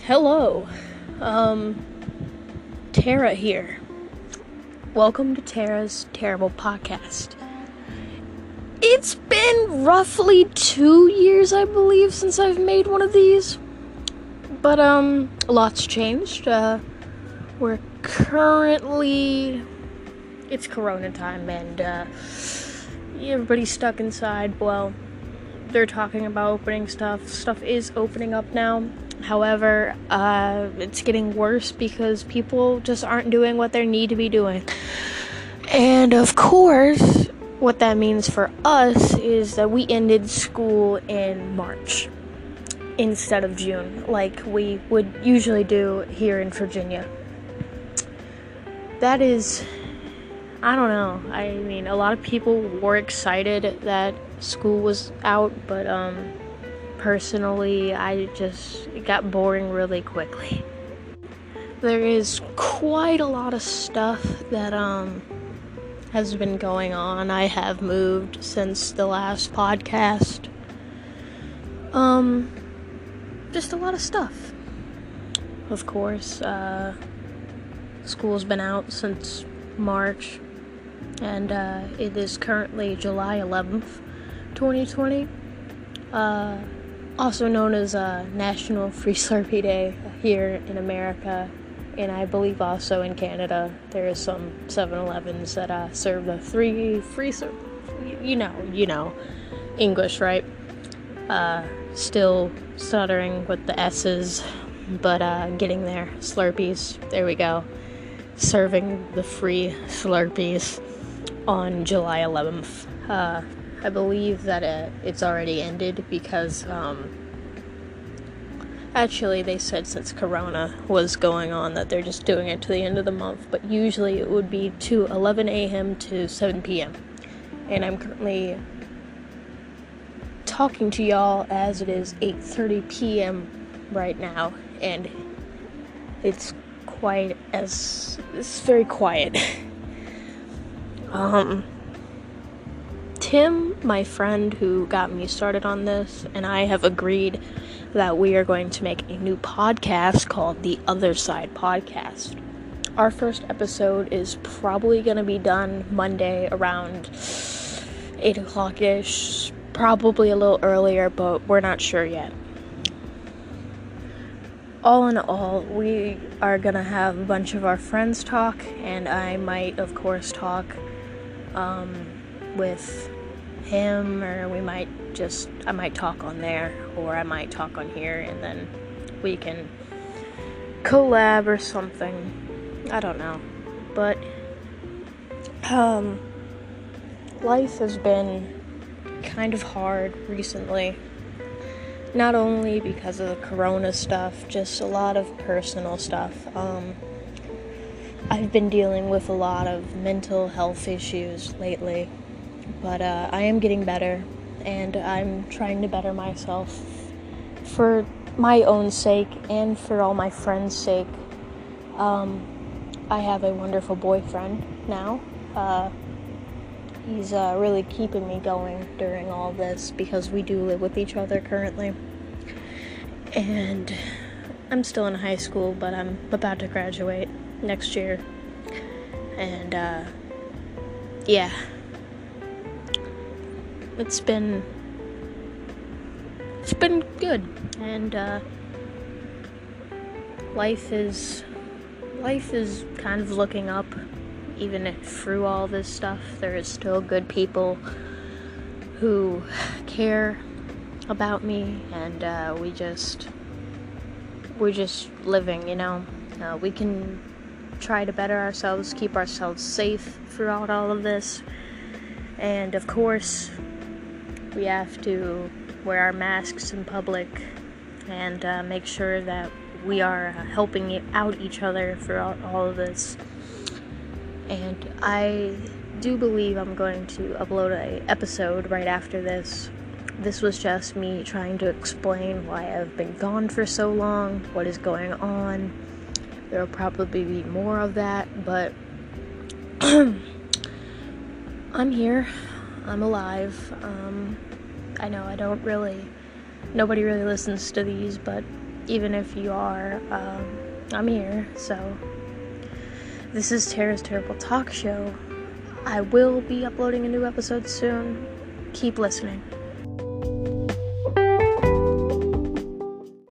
Hello, Tara here. Welcome to Tara's Terrible Podcast. It's been roughly 2 years, I believe, since I've made one of these. But, a lot's changed. We're currently... It's Corona time, and, everybody's stuck inside. Well, they're talking about opening stuff. Stuff is opening up now. However, it's getting worse because people just aren't doing what they need to be doing. And of course, what that means for us is that we ended school in March instead of June, like we would usually do here in Virginia. That is, I don't know. I mean, a lot of people were excited that school was out, but, personally, it got boring really quickly. There is quite a lot of stuff that, has been going on. I have moved since the last podcast. Just a lot of stuff. Of course, school's been out since March, and, it is currently July 11th, 2020. Also known as National Free Slurpee Day here in America, and I believe also in Canada. There is some 7-Elevens that serve the free you know, English, right? Still stuttering with the S's, but getting there. Slurpees, there we go. Serving the free Slurpees on July 11th. I believe that it's already ended because, actually they said since Corona was going on that they're just doing it to the end of the month, but usually it would be to 11 a.m. to 7 p.m. And I'm currently talking to y'all as it is 8:30 p.m. right now, and it's very quiet. Tim, my friend who got me started on this, and I have agreed that we are going to make a new podcast called The Other Side Podcast. Our first episode is probably going to be done Monday around 8 o'clock-ish, probably a little earlier, but we're not sure yet. All in all, we are going to have a bunch of our friends talk, and I might, of course, talk with him, or I might talk on there, or I might talk on here, and then we can collab or something. I don't know. But, life has been kind of hard recently. Not only because of the Corona stuff, just a lot of personal stuff. I've been dealing with a lot of mental health issues lately, but I am getting better, and I'm trying to better myself for my own sake and for all my friends' sake. I have a wonderful boyfriend now. He's really keeping me going during all this because we do live with each other currently. And I'm still in high school, but I'm about to graduate next year. And, yeah. It's been good. And, life is kind of looking up. Even if through all this stuff, there is still good people who care about me, and we're just living, you know. We can try to better ourselves, keep ourselves safe throughout all of this, and of course, we have to wear our masks in public and make sure that we are helping out each other throughout all of this. And I do believe I'm going to upload an episode right after this. This was just me trying to explain why I've been gone for so long, what is going on. There will probably be more of that, but I'm here. I'm alive. I know nobody really listens to these, but even if you are, I'm here. So, this is Tara's Terrible Talk Show. I will be uploading a new episode soon. Keep listening.